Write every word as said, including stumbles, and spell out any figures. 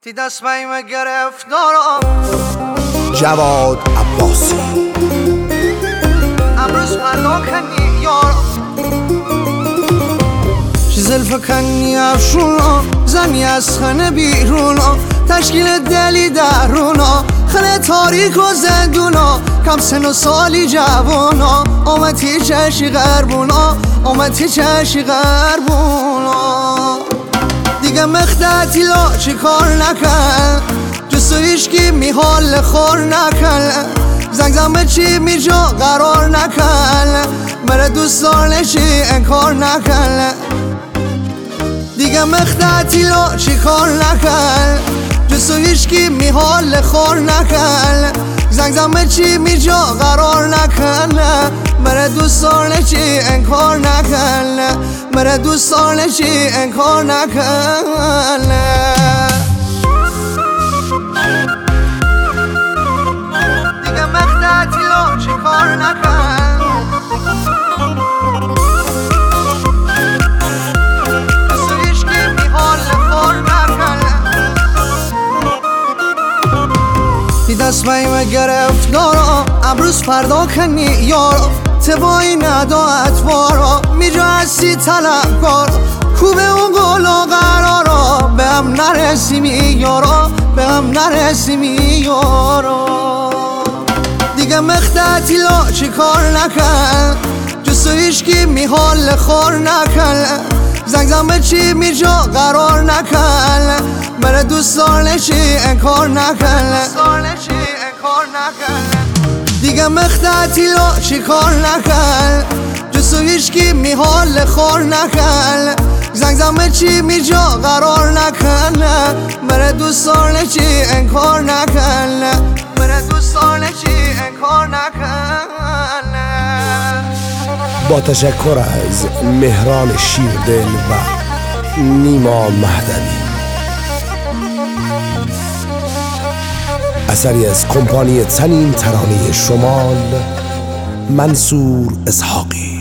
تی دست بیم گرفتارم جواد عباسی امروز فردا کنی یارم زلف کنی افشونا زنی از خانه بیرونا تشکیل دلی درونا خانه تاریک و زندونا کم سن و سالی جوانا آمدی چشی غربونا آمدی چشی غربونا دیگه مخدتی لا چی کار نکن جستو ایشکی می حال خور نکن زنگ زن چی می جا قرار نکن بره دوستانشی انکار نکن دیگه مخدتی لا چی کار نکن جستو ایشکی می حال خور نکن زنگ زن چی می جا قرار نکن بره دوستانشی انکار نکن بره دوستانشی انکار نکن دیگه مخدتی لا چی کار نکن جستو ایشکی می حال خور نکن تی دست بیم گرفتارا امروز فردا کنی یارا تبایی ندا اتوارا میجا هستی طلبکار خوبه اون گلا قرارا به هم نرسیمی یارا به هم نرسیمی یارا دیگه مخدتی لا چی کار نکن جستو ایشکی می حال خور نکن زنگ زن چی می جا قرار نکن بره دوستانشی انکار نکن دیگه مخدتی لا چی کار نکن جستو ایشکی می حال خور نکن زنگ زن چی می جا قرار نکن بره دوستانشی انکار نکن بره دوستانشی انکار نکن با تشکر از مهران شیردل و نیما مهدوی، اثری از کمپانی تنین ترانه شمال، منصور اسحاقی.